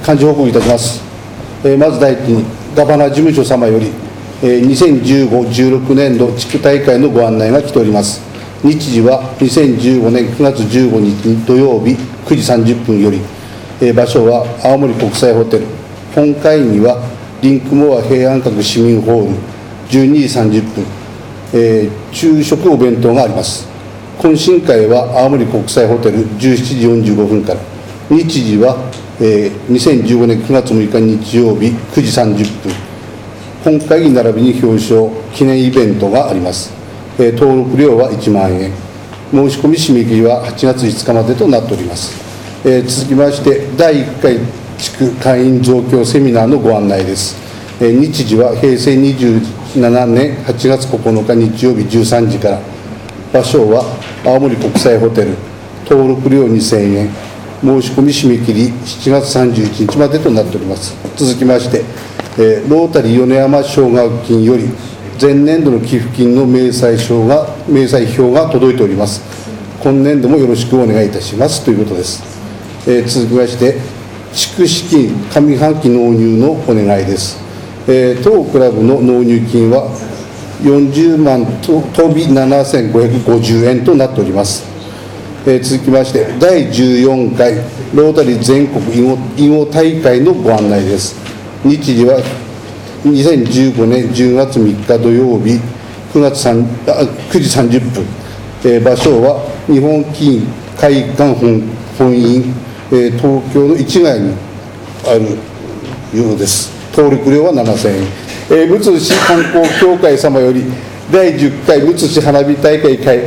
幹事報告いたします。まず第一に、ガバナ事務所様より、2015、16年度地区大会のご案内が来ております。日時は2015年9月15日土曜日9時30分より、場所は青森国際ホテル、本会議はリンクモア平安閣市民ホール、12時30分、昼食お弁当があります。懇親会は青森国際ホテル17時45分から、日時は、2015年9月6日日曜日9時30分、本会議並びに表彰記念イベントがあります。登録料は1万円、申し込み締め切りは8月5日までとなっております。続きまして、第1回地区会員増強セミナーのご案内です。日時は平成27年8月9日日曜日13時から、場所は青森国際ホテル、登録料2000円、申し込み締め切り7月31日までとなっております。続きまして、ロータリー米山奨学金より前年度の寄付金の明細表が届いております。今年度もよろしくお願いいたしますということです。続きまして、地区資金上半期納入のお願いです。当クラブの納入金は40万と飛び7550円となっております。続きまして、第14回ロータリー全国囲碁大会のご案内です。日時は2015年10月3日土曜日9時30分、場所は日本棋院会館本院、東京の市街にあるようです。登録料は7000円。むつ市観光協会様より第10回むつ市花火大会開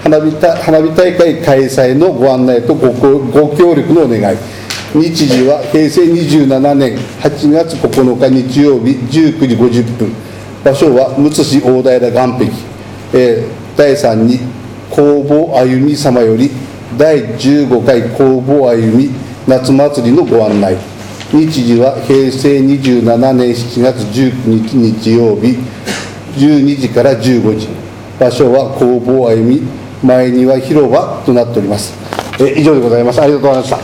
催のご案内とご協力のお願い。日時は平成27年8月9日日曜日19時50分、場所はむつ市大平岸壁。第3に工房あゆみ様より第15回工房あゆみ夏祭りのご案内。日時は平成27年7月19日日曜日12時から15時、場所は工房あゆみ前庭広場となっております。以上でございます。ありがとうございました。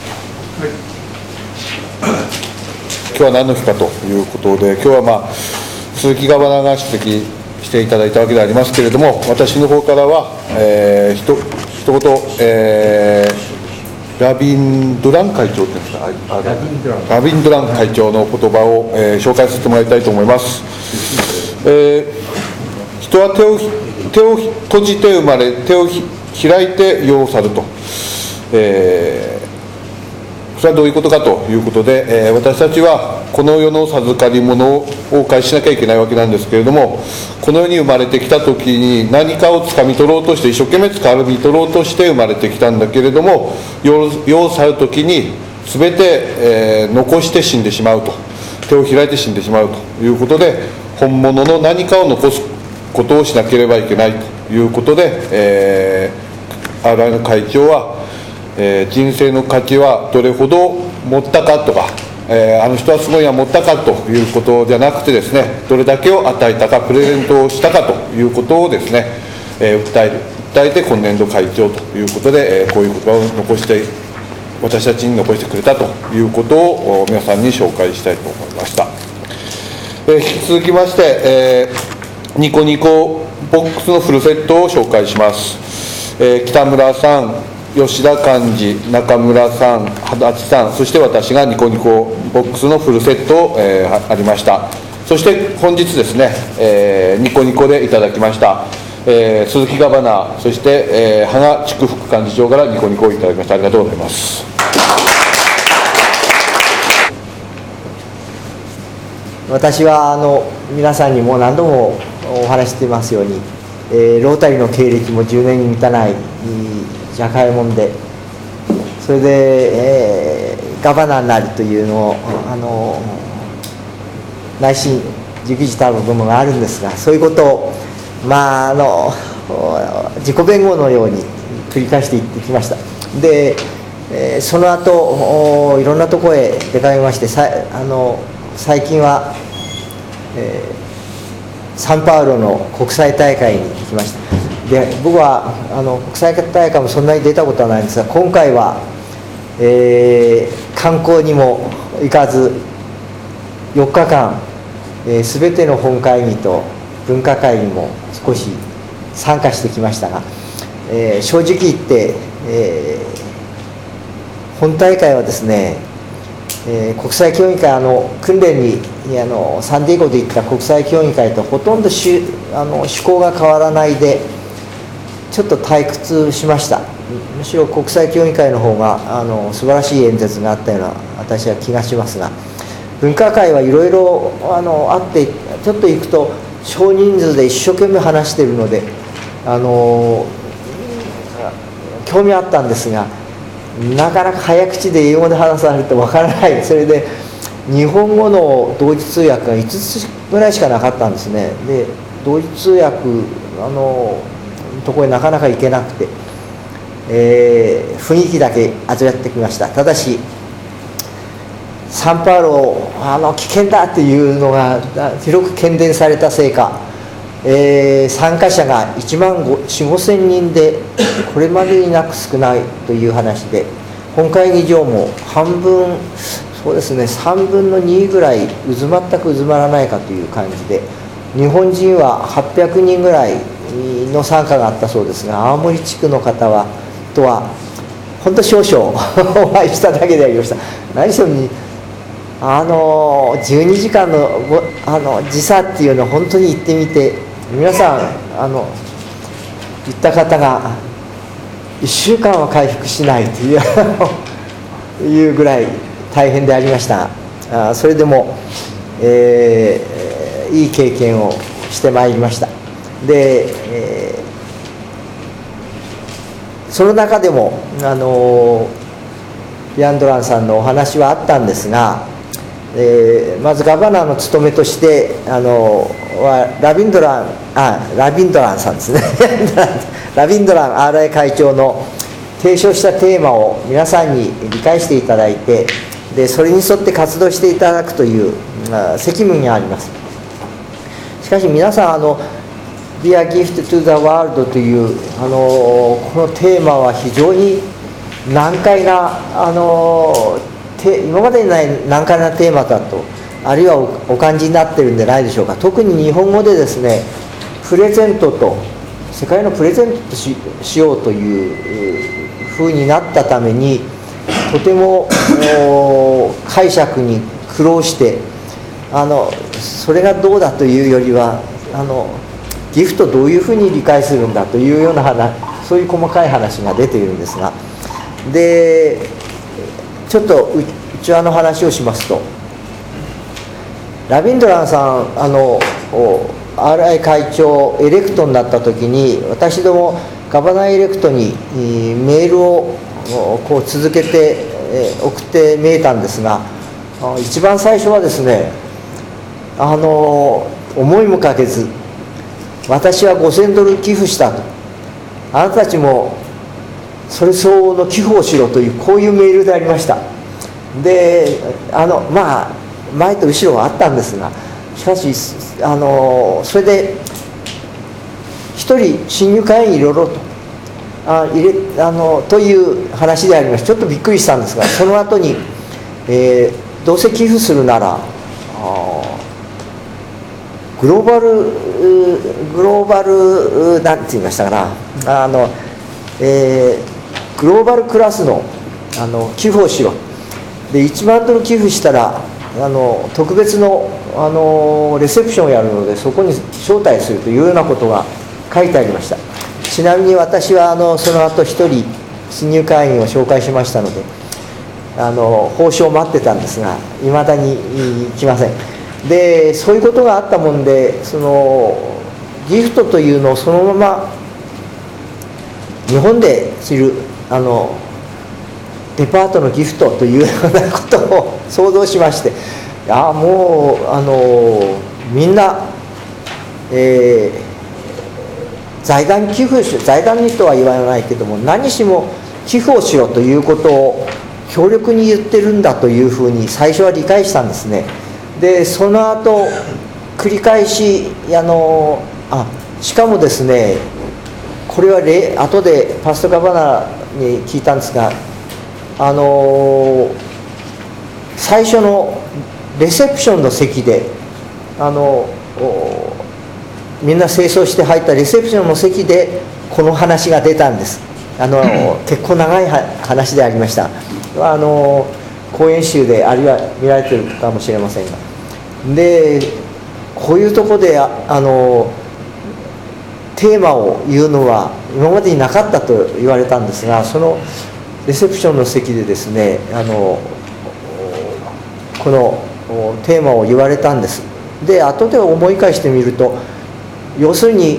今日は何の日かということで、今日は、鈴木ガバナが出席していただいたわけでありますけれども、私の方からは、一言、ラビンドラン会長っていうんですか、ラビンドラン会長の言葉を、紹介させてもらいたいと思います。人は手を閉じて生まれ、手を開いて世を去ると。それはどういうことかということで、私たちはこの世の授かり物をお返ししなきゃいけないわけなんですけれども、この世に生まれてきた時に何かをつかみ取ろうとして、一生懸命つかみ取ろうとして生まれてきたんだけれども、世を去る時に全て、残して死んでしまうと、手を開いて死んでしまうということで、本物の何かを残すことをしなければいけないということで、RI の会長は、人生の価値はどれほど持ったかとか、あの人はすごいな持ったかということじゃなくてですね、どれだけを与えたか、プレゼントをしたかということをですね、訴えて今年度会長ということで、こういう言葉を残して私たちに残してくれたということを皆さんに紹介したいと思いました。引き続きまして、ニコニコボックスのフルセットを紹介します。北村さん、吉田幹事、中村さん、足立さん、そして私がニコニコボックスのフルセット、ありました。そして本日ですね、ニコニコでいただきました、鈴木ガバナ、そして、芳賀地区副幹事長からニコニコをいただきました。ありがとうございます。 私は皆さんにも何度もお話していますように、ロータリーの経歴も10年に満たない社会もんで、それで、ガバナになるというのを内心じくじたる部分があるんですが、そういうことを自己弁護のように繰り返していってきました。で、その後いろんなところへ出かけまして、最近は、サンパウロの国際大会に行きました。で、僕は国際大会もそんなに出たことはないんですが、今回は、観光にも行かず4日間、全ての本会議と分科会にも少し参加してきましたが、正直言って、本大会はですね、国際協議会訓練にサンディエゴで行った国際協議会とほとんど趣向が変わらないでちょっと退屈しました。むしろ国際協議会の方が素晴らしい演説があったような私は気がしますが、分科会はいろいろあってちょっと行くと少人数で一生懸命話しているので興味あったんですが、なかなか早口で英語で話されるとわからない。それで日本語の同時通訳が5つぐらいしかなかったんですね。で同時通訳ところになかなか行けなくて、雰囲気だけ味わってきました。ただしサンパウロ危険だというのが広く喧伝されたせいか、参加者が1万4、5千人でこれまでになく少ないという話で、本会議場も半分、そうですね、3分の2ぐらい全く渦まらないかという感じで、日本人は800人ぐらいの参加があったそうですが、青森地区の方とは本当少々お会いしただけでありました。何しろに12時間の時差っていうのを本当に行ってみて、皆さん行った方が1週間は回復しないというぐらい大変でありましたが、それでも、いい経験をしてまいりました。で、その中でもリアンドランさんのお話はあったんですが、まずガバナーの務めとしてラビンドランさんですねラビンドラン RI 会長の提唱したテーマを皆さんに理解していただいて、でそれに沿って活動していただくという責務があります。しかし皆さんBe a Gift to the World というこのテーマは非常に難解な今までにない難解なテーマだと、あるいはお感じになってるんじゃないでしょうか。特に日本語でですね、プレゼントと世界のプレゼントと しようという風になったために、とても解釈に苦労して、それがどうだというよりはギフトどういうふうに理解するんだというようなそういう細かい話が出ているんですが、でちょっと内輪の話をしますと、ラビンドランさんRI 会長エレクトになった時に、私どもガバナーエレクトにメールをこう続けて送ってみえたんですが、一番最初はですね、思いもかけず、私は$5000寄付したと、あなたたちもそれ相応の寄付をしろという、こういうメールでありました。でまあ前と後ろはあったんですが、しかしそれで一人新入会員入れろとという話でありました。ちょっとびっくりしたんですが、その後に、どうせ寄付するならグローバルなんて言いましたかな、グローバルクラスの寄付をしろ。で$10,000寄付したら特別のレセプションをやるので、そこに招待するというようなことが書いてありました。ちなみに私はその後一人新入会員を紹介しましたので、報酬を待ってたんですが、いまだに来ません。でそういうことがあったもんで、ギフトというのをそのまま日本で知るデパートのギフトというようなことを想像しまして、もうみんな、財団寄付財団にとは言わないけども、何しも寄付をしろということを強力に言ってるんだというふうに最初は理解したんですね。でその後繰り返ししかもですね、これは後でパストガバナーに聞いたんですが、 最初のレセプションの席でみんな清掃して入ったレセプションの席でこの話が出たんです。結構長い話でありました。講演集であるいは見られているかもしれませんが、でこういうところでテーマを言うのは今までになかったと言われたんですが、そのレセプションの席でですねこのテーマを言われたんです。で後で思い返してみると、要するに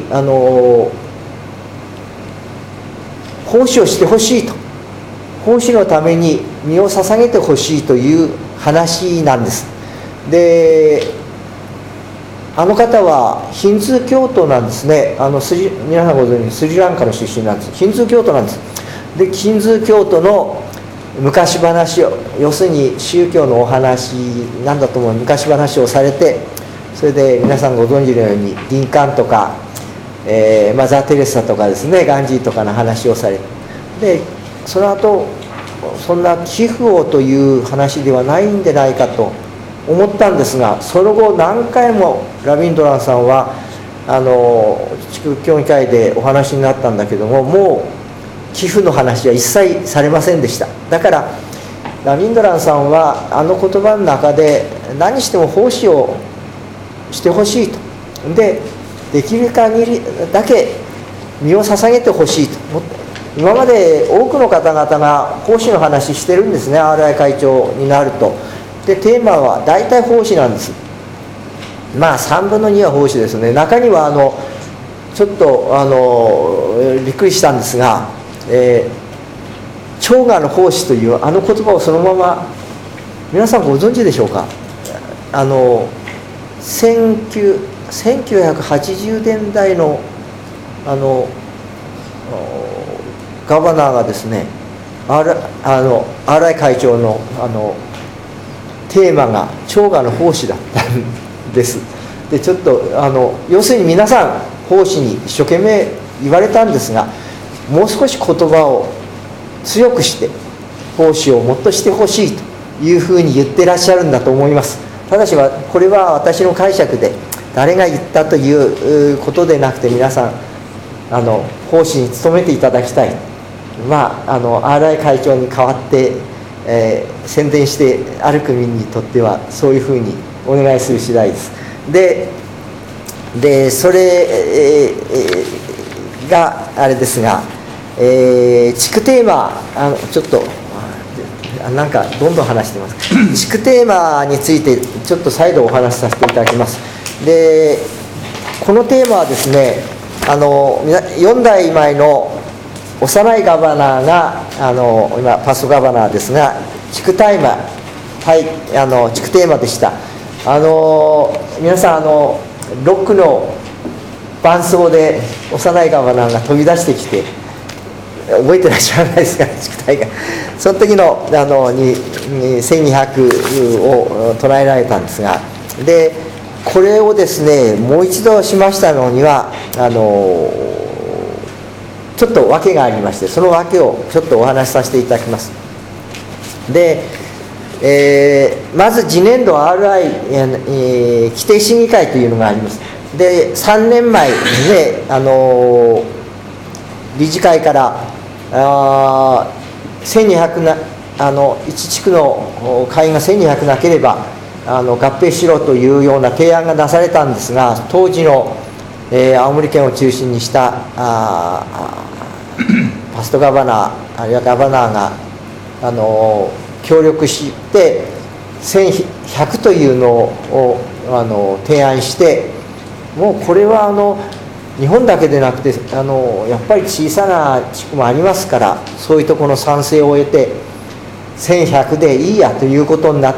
奉仕をしてほしいと、奉仕のために身を捧げてほしいという話なんです。であの方はヒンズー教徒なんですね。皆さんご存知スリランカの出身なんです。ヒンズー教徒なんです。でヒンズー教徒の昔話を、要するに宗教のお話なんだと思う昔話をされて、それで皆さんご存知のようにリンカーンとか、マザー・テレサとかですね、ガンジーとかの話をされて、でその後そんな寄付をという話ではないんでないかと思ったんですが、その後何回もラビンドランさんは地区協議会でお話になったんだけども、もう寄付の話は一切されませんでした。だからラビンドランさんは言葉の中で何しても奉仕をしてほしいと、できる限りだけ身を捧げてほしいと。今まで多くの方々が奉仕の話してるんですね、 RI 会長になると。でテーマは大体奉仕なんです。まあ3分の2は奉仕ですね。中にはちょっとびっくりしたんですが、長河の奉仕という言葉をそのまま皆さんご存知でしょうか。1980年代のガバナーがですね、RI 会長のテーマが長河の奉仕だったんです。でちょっと要するに皆さん奉仕に一生懸命言われたんですが、もう少し言葉を強くして奉仕をもっとしてほしいというふうに言ってらっしゃるんだと思います。ただしこれは私の解釈で、誰が言ったということでなくて、皆さん奉仕に努めていただきたい。RI 会長に代わって、宣伝して歩く民にとってはそういうふうにお願いする次第です。でそれ、があれですが、地区テーマちょっとなんかどんどん話してます地区テーマについてちょっと再度お話しさせていただきます。でこのテーマはですね、4代前の幼いガバナーが今パストガバナーですが、地区テーマでした。皆さんロックの伴奏で幼いガバナーが飛び出してきて、覚えてらっしゃらないですか、地区大会。その時の1200を唱えられたんですが、でこれをですねもう一度しましたのにはちょっと訳がありまして、その訳をちょっとお話しさせていただきます。で、まず次年度 RI、規定審議会というのがあります。で3年前ですね、理事会から12001地区の会員が1200なければ合併しろというような提案が出されたんですが、当時の、青森県を中心にしたパストガバナーあるいはガバナーが協力して1100というのを提案して、もうこれは日本だけでなくてやっぱり小さな地区もありますから、そういうところの賛成を得て1100でいいやということになって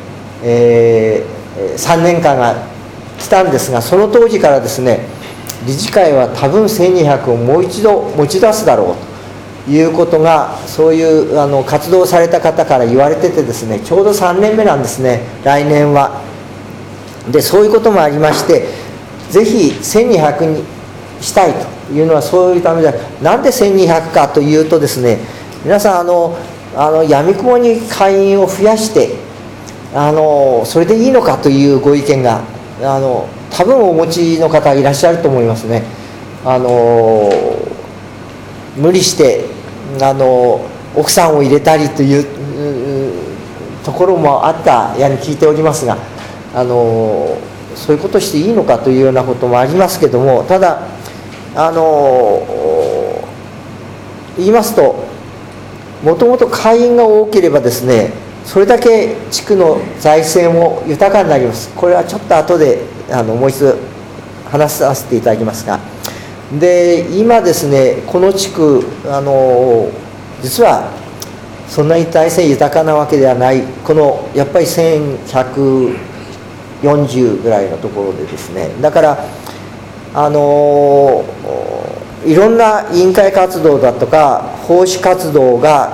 、3年間が来たんですが、その当時からですね理事会は多分1200をもう一度持ち出すだろうということが、そういう活動された方から言われててですね、ちょうど3年目なんですね、来年は。でそういうこともありまして、ぜひ1200にしたいというのはそういうためで、なんで1200かというとですね、皆さん闇雲に会員を増やしてそれでいいのかというご意見が多分お持ちの方いらっしゃると思いますね。無理して奥さんを入れたりというところもあったやに聞いておりますが、そういうことしていいのかというようなこともありますけども、ただ言いますと、もともと会員が多ければですね、それだけ地区の財政も豊かになります。これはちょっと後でもう一度話させていただきますが、で今ですね、この地区実はそんなに財政豊かなわけではない、このやっぱり1140ぐらいのところでですね、だからいろんな委員会活動だとか奉仕活動が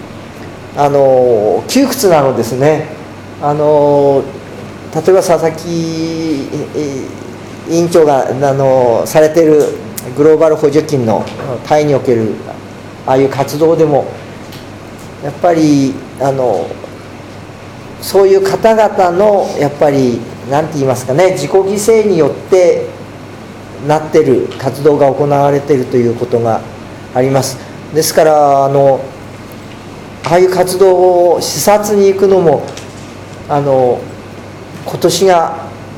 窮屈なのですね。例えば佐々木委員長がされているグローバル補助金のタイにおけるああいう活動でもやっぱりそういう方々のやっぱり何て言いますかね、自己犠牲によってなってる活動が行われているということがあります。ですからああいう活動を視察に行くのも今年が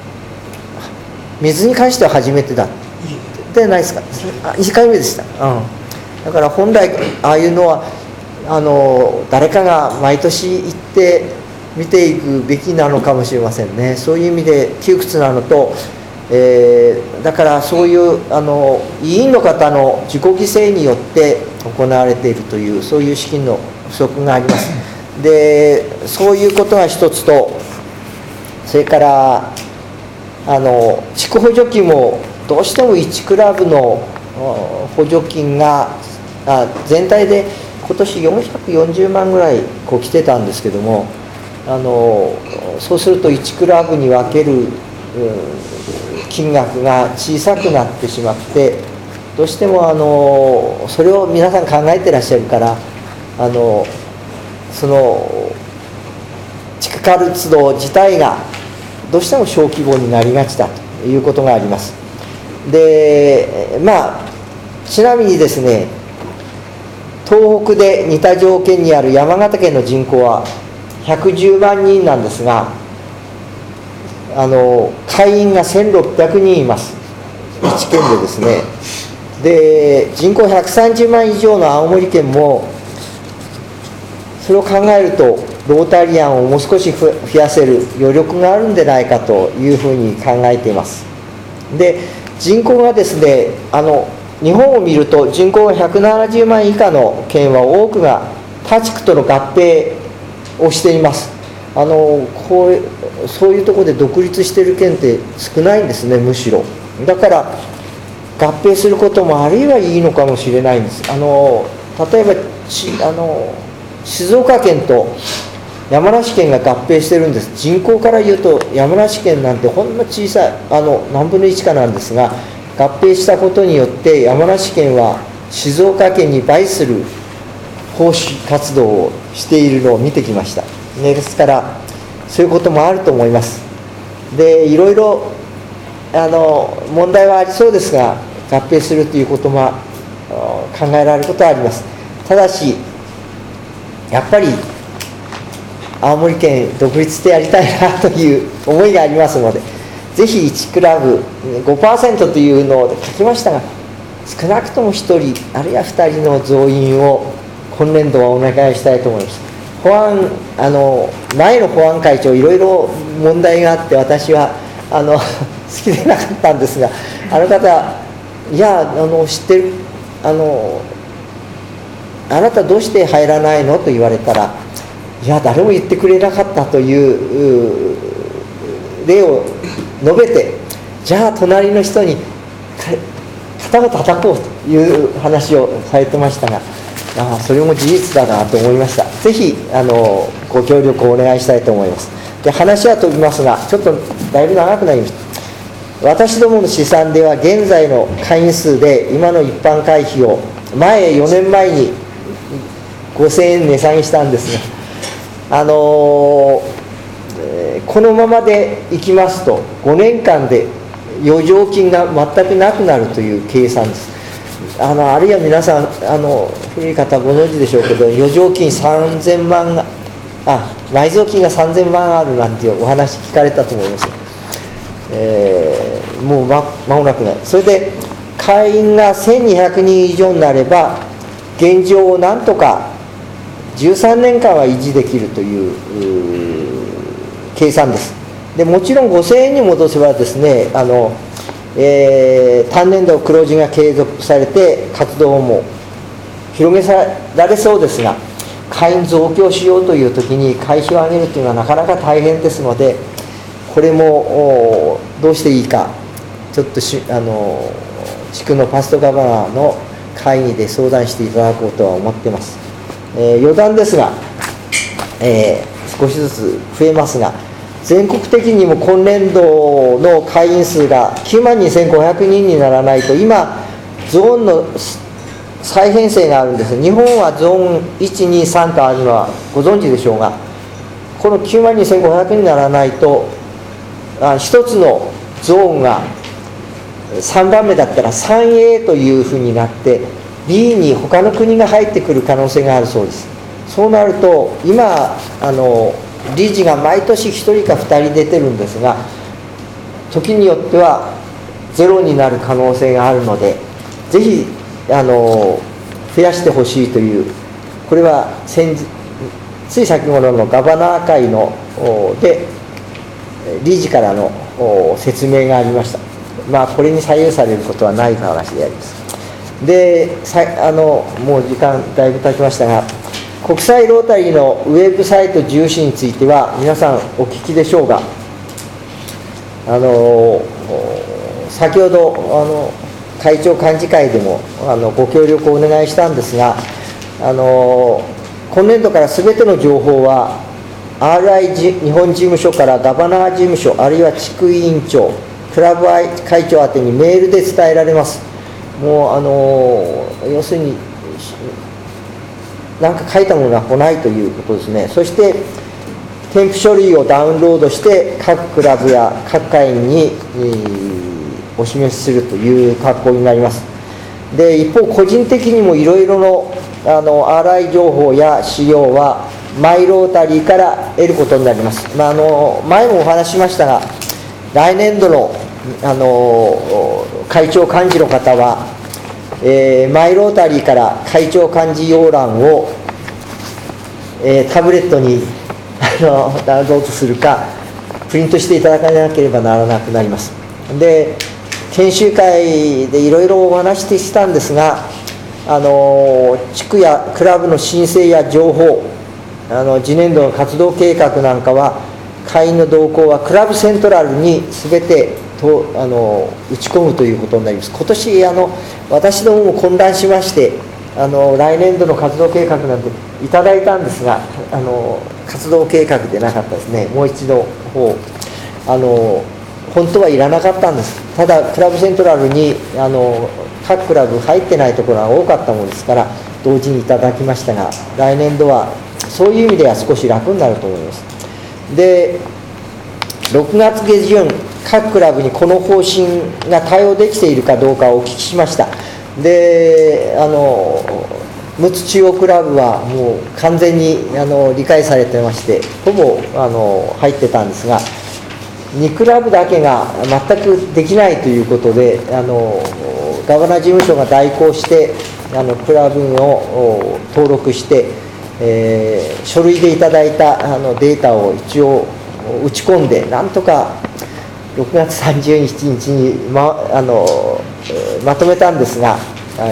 水に関しては初めてだでないですか。2回目でした、だから本来ああいうのは誰かが毎年行って見ていくべきなのかもしれませんね。そういう意味で窮屈なのと、だからそういう委員の方の自己犠牲によって行われているという、そういう資金の不足があります。でそういうことが一つと、それから地区補助金もどうしても1クラブの補助金が全体で今年440万ぐらい来てたんですけども、そうすると1クラブに分ける金額が小さくなってしまって、どうしてもそれを皆さん考えてらっしゃるから、その地区活動自体がどうしても小規模になりがちだということがあります。でちなみにですね、東北で似た条件にある山形県の人口は110万人なんですが、会員が1600人います、1県でですね。で人口130万以上の青森県も、それを考えるとロータリアンをもう少し増やせる余力があるんでないかというふうに考えています。で人口がですね、日本を見ると人口が170万以下の県は多くが他地区との合併をしています。そういうところで独立している県って少ないんですね、むしろ。だから合併することもあるいはいいのかもしれないんです。例えば静岡県と山梨県が合併してるんです。人口から言うと山梨県なんてほんの小さい何分の1かなんですが、合併したことによって山梨県は静岡県に倍する奉仕活動をしているのを見てきました。ですからそういうこともあると思います。でいろいろ問題はありそうですが、合併するということも考えられることはあります。ただしやっぱり青森県独立してやりたいなという思いがありますので、ぜひ1クラブ 5% というのを書きましたが、少なくとも1人あるいは2人の増員を今年度はお願いしたいと思います。前の保安会長いろいろ問題があって私は好きでなかったんですが、あの方いや知ってるあなたどうして入らないのと言われたら、いや誰も言ってくれなかったという例を述べて、じゃあ隣の人に肩を叩こうという話をされてましたが、それも事実だなと思いました。ぜひご協力をお願いしたいと思います。で話は飛びますが、ちょっとだいぶ長くなりました。私どもの試算では現在の会員数で今の一般会費を4年前に5000円値下げしたんですが、 このままでいきますと5年間で余剰金が全くなくなるという計算です。あるいは皆さん古い方ご存知でしょうけど、余剰金3000万が埋蔵金が3000万あるなんていうお話聞かれたと思います。もう間もなくない。それで会員が1200人以上になれば現状をなんとか13年間は維持できるという計算です。でもちろん5000円に戻せばですね、単年度黒字が継続されて活動も広げられそうですが、会員増強しようという時に会費を上げるというのはなかなか大変ですので、これもどうしていいかちょっと地区のパストガバナーの会議で相談していただこうとは思っています。余談ですが、少しずつ増えますが、全国的にも今年度の会員数が9万2500人にならないと、今ゾーンの再編成があるんです。日本はゾーン1、2、3とあるのはご存知でしょうが、この9万2500にならないと一つのゾーンが3番目だったら 3A というふうになって B に他の国が入ってくる可能性があるそうです。そうなると今理事が毎年1人か2人出てるんですが、時によってはゼロになる可能性があるので、ぜひ増やしてほしいという、これはつい先頃のガバナー会ので理事からの説明がありました。これに左右されることはない話であります。でもう時間だいぶ経ちましたが、国際ロータリーのウェブサイト重視については皆さんお聞きでしょうが、先ほど会長幹事会でもご協力をお願いしたんですが、今年度から全ての情報は RI 日本事務所からガバナー事務所、あるいは地区委員長、クラブ会長宛てにメールで伝えられます。もう要するに何か書いたものが来ないということですね。そして添付書類をダウンロードして各クラブや各会員にお示しするという格好になります。で一方個人的にもいろいろのRI 情報や資料はマイロータリーから得ることになります。前もお話ししましたが、来年度の会長幹事の方は、マイロータリーから会長幹事要覧を、タブレットにダウンロードするかプリントしていただかなければならなくなります。で研修会でいろいろお話ししたんですが、地区やクラブの申請や情報、次年度の活動計画なんかは会員の動向はクラブセントラルに全て打ち込むということになります。今年私どもも混乱しまして、来年度の活動計画なんていただいたんですが、活動計画でなかったですね。もう一度本当はいらなかったんです。ただクラブセントラルに各クラブ入ってないところが多かったものですから同時にいただきましたが、来年度はそういう意味では少し楽になると思います。で6月下旬各クラブにこの方針が対応できているかどうかをお聞きしました。で陸奥中央クラブはもう完全に理解されてまして、ほぼ入ってたんですが、2クラブだけが全くできないということで、ガバナ事務所が代行してクラブを登録して、書類でいただいたデータを一応打ち込んで、なんとか6月30日に まとめたんですが、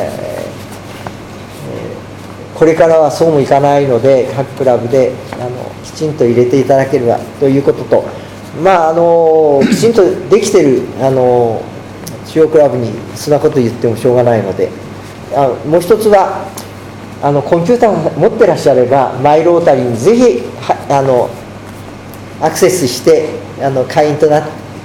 これからはそうもいかないので各クラブできちんと入れていただければということと、きちんとできてる中央クラブにそんなこと言ってもしょうがないので、もう一つはコンピューターを持ってらっしゃればマイロータリーにぜひアクセスして会員とい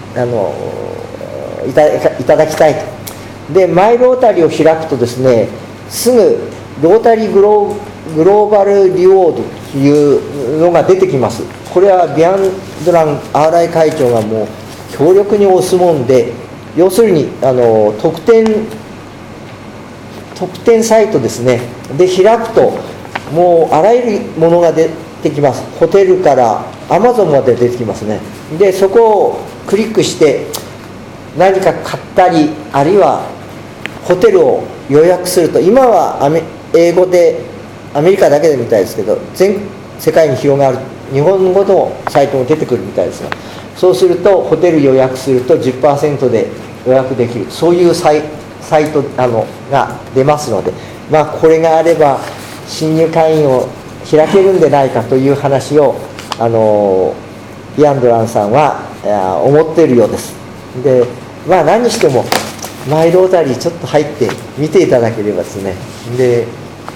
ただきたいと。でマイロータリーを開くとですね、すぐロータリーグローバルリウォードというのが出てきます。 これはビアンドラン RI 会長がもう強力に押すもんで、要するに特典サイトですね、で開くともうあらゆるものが出てきます。ホテルからアマゾンまで出てきますね。でそこをクリックして何か買ったり、あるいはホテルを予約すると、今は英語でアメリカだけでみたいですけど、全世界に広がる日本語のサイトも出てくるみたいですが、そうするとホテル予約すると 10% で予約できる、そういうサイトが出ますので、これがあれば新入会員を開けるんでないかという話をイアンドランさんは思っているようです。で何にしてもマイロータリーちょっと入って見ていただければですね、で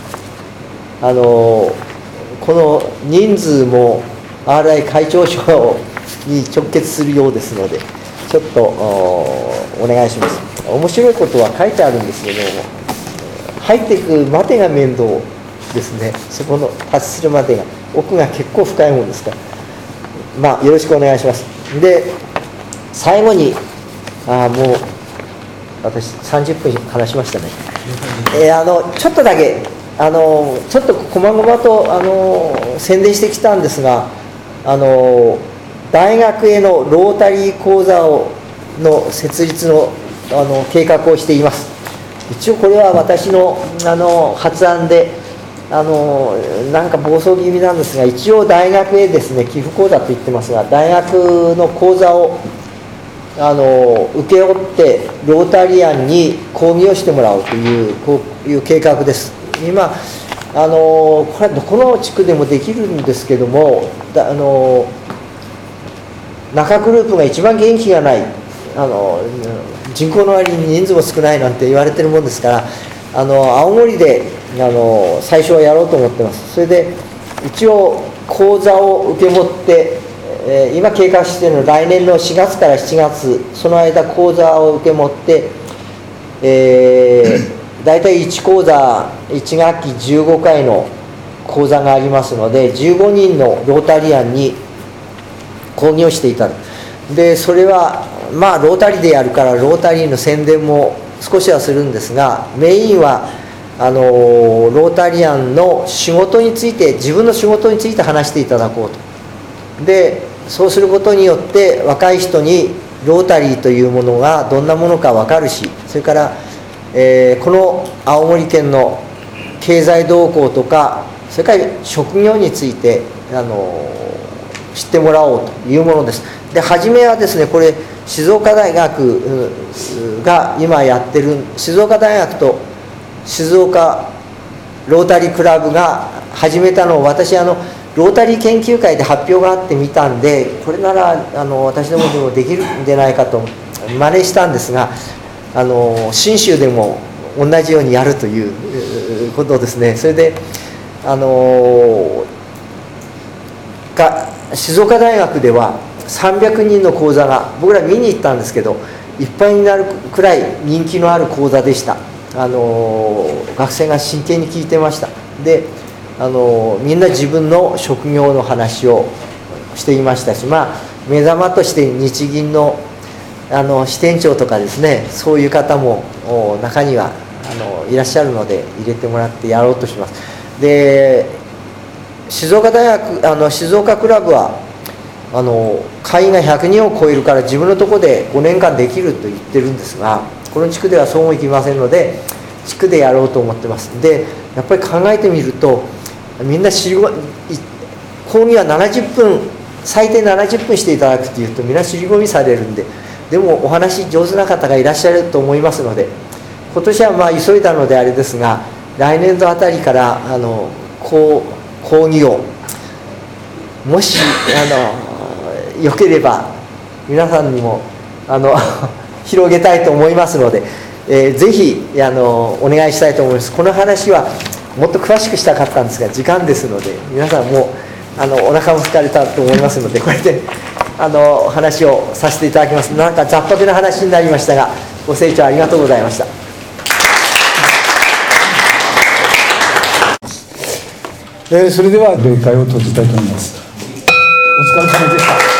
この人数も RI 会長賞に直結するようですので、ちょっとお願いします。面白いことは書いてあるんですけども、入っていくまでが面倒ですね。そこの達するまでが、奥が結構深いものですから、よろしくお願いします。で最後にもう私30分話しましたね。ちょっとだけちょっと細々と宣伝してきたんですが、大学へのロータリー講座の設立の計画をしています。一応これは私の発案でなんか暴走気味なんですが、一応大学へですね、寄付講座と言ってますが、大学の講座を請け負ってロータリアンに講義をしてもらおうというこういう計画です。今これはどこの地区でもできるんですけども、中グループが一番元気がない、人口の割に人数も少ないなんて言われてるもんですから、青森で最初はやろうと思ってます。それで一応講座を受け持って、今計画しているのは来年の4月から7月、その間講座を受け持って、大体1講座1学期15回の講座がありますので、15人のロータリアンに講義をしていただく。でそれはロータリーでやるからロータリーの宣伝も少しはするんですが、メインはロータリアンの仕事について、自分の仕事について話していただこうと。でそうすることによって若い人にロータリーというものがどんなものか分かるし、それから、この青森県の経済動向とか、それから職業について知ってもらおうというものです。で初めはですね、これ静岡大学が今やってる、静岡大学と静岡ロータリークラブが始めたのを、私ロータリー研究会で発表があって見たんで、これなら私どもでもできるんじゃないかと真似したんですが、信州でも同じようにやるということですね。それで静岡大学では300人の講座が、僕ら見に行ったんですけど、いっぱいになるくらい人気のある講座でした。学生が真剣に聞いてました。でみんな自分の職業の話をしていましたし、目玉として日銀の支店長とかですね、そういう方も中にはいらっしゃるので入れてもらってやろうとします。で静岡大学静岡クラブは会員が100人を超えるから自分のところで5年間できると言ってるんですが、この地区ではそうもいきませんので地区でやろうと思ってます。でやっぱり考えてみると、みんな講義は70分最低70分していただくというとみんな尻込みされるんで、でもお話上手な方がいらっしゃると思いますので、今年は急いだのであれですが、来年度あたりから講義をもしよければ皆さんにも広げたいと思いますので、ぜひお願いしたいと思います。この話はもっと詳しくしたかったんですが時間ですので、皆さんもお腹も疲れたと思いますので、これで話をさせていただきます。なんか雑白な話になりましたが、ご清聴ありがとうございました。 それでは例会を閉じたいと思います。 お疲れ様でした。